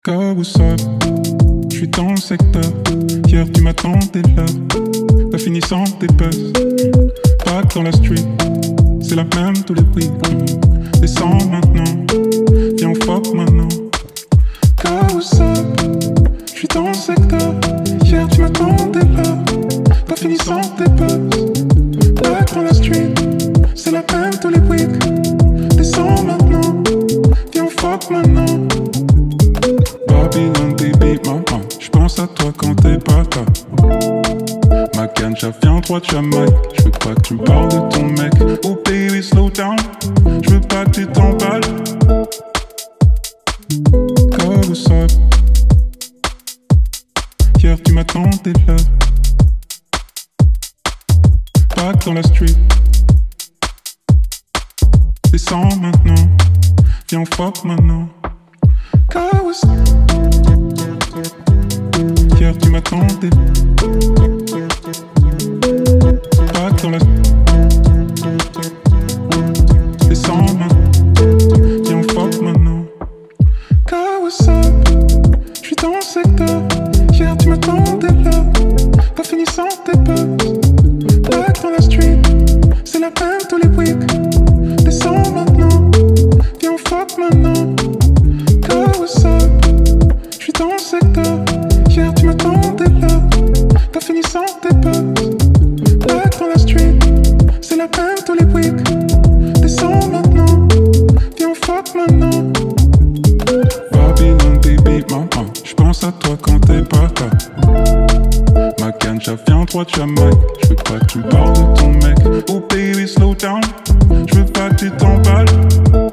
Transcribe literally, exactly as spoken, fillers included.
Go, what's up? J'suis dans le secteur. Hier tu m'attendais là. T'as fini sans tes buzz. Back dans la street. C'est la même tous les week. Descends maintenant. Viens on fuck maintenant. Go, what's up? J'suis dans le secteur. Hier tu m'attendais là. T'as fini sans tes buzz. Back dans la street. C'est la même tous les week. Descends maintenant. Viens on fuck maintenant. Babylon, baby, maman, j'pense à toi quand t'es pas là. Ma ganja vient droit de Jamaïque. J'veux pas que tu me parles de ton mec. Oh baby, slow down. J'veux pas que tu t'emballes. Go, what's up? Hier tu m'attendais là. Back dans la street. Descends maintenant. Viens on fuck maintenant. Go, what's up? Hier tu m'attendais. Back dans la... Descends maintenant. Viens on fuck maintenant. Go, what's up? J'suis dans le secteur. Hier tu m'attendais là. Pas fini sans tes buzz. Back dans la street. C'est la même tous les weeks. Descends maintenant. Viens on fuck maintenant. Go, what's up? J'suis dans le secteur. Hier tu m'attendais là. T'as fini sans tes buzz. Back dans la street. C'est la même tous les weeks. Descends maintenant. Viens on fuck maintenant. Babylon, baby, maman, j'pense à toi quand t'es pas là. Ma ganja vient droit de Jamaïque. J'veux pas que tu me parles de ton mec. Oh baby, slow down. J'veux pas que tu t'emballes.